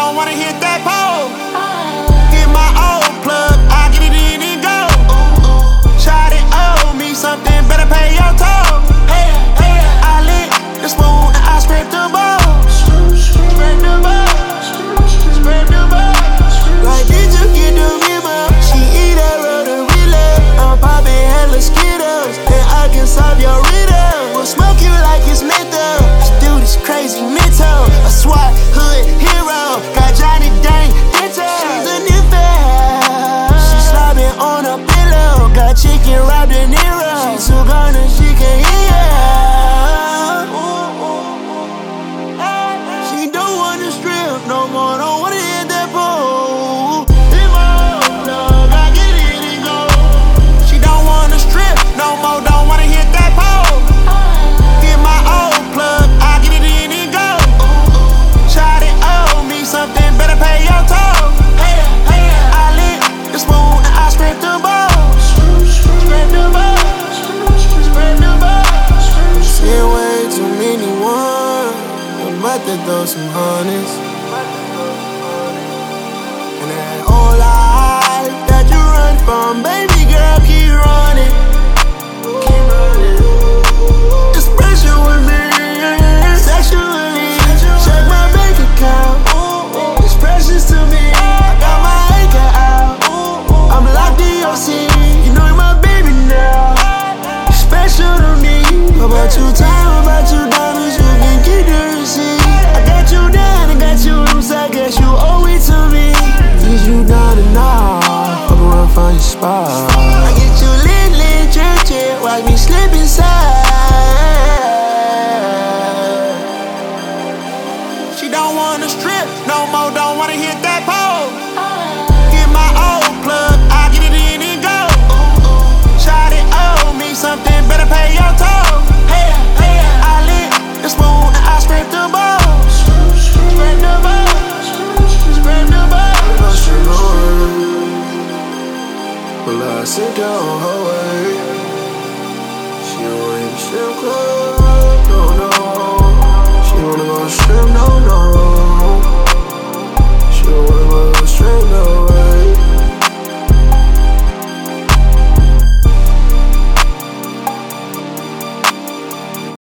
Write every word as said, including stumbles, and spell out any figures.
don't wanna hit that pole. Get my old plug, I get it in and go. Shawty owe me something, better pay your toll. Hey, hey, I lit the spoon and I scrape the bowl. Scrape the bowl, scrape the bowl. Like, did you get the memo? She eat that Rotorilla. I'm popping hella Skittles, and I can solve your riddle. We'll smoke you like it's menthol. This dude is crazy mental. A SWAT hood hero. Got Johnny Dang dental. She's a new fan. She slobbing on a pillow. Got chicken wrapped in Nero. She so gone and she can hear. She don't wanna strip no more. Don't wanna hit that pole. Hit my old plug, I get it and go. She don't wanna strip no more. Don't wanna hit that pole. Get my old plug, I get it in and go. Shawty owe me something, better pay your toll. Hey, hey, I lit the spoon and I scrape the bowl. Scrape the bowl, scrape the bowl. Seen way too many ones. I'm about to throw some hundreds. And that old life that you run from, baby girl, keep running. Keep running. It's pressure with me, sexually. Check my bank account. It's precious to me. I got my anchor out. I'm locked in your seat. You know you're my baby now. You're special to me. About you time, about you diamonds, you can keep the receipt. I got you down, I got you loose, I guess you owe it to me. Is you down and off? Fuck around, find your spot. I get you lit, lit, jerk, jerk, watch me slip inside. She don't wanna strip no more, don't wanna hit that pole. Get my old plug, I get it in and go. Shawty owe me something, better pay your toll. Hey, hey, I lit the spoon and I scrape the bowl. Scrape the bowl, scrape the bowl. Well, I sit down her way. She don't even strip club.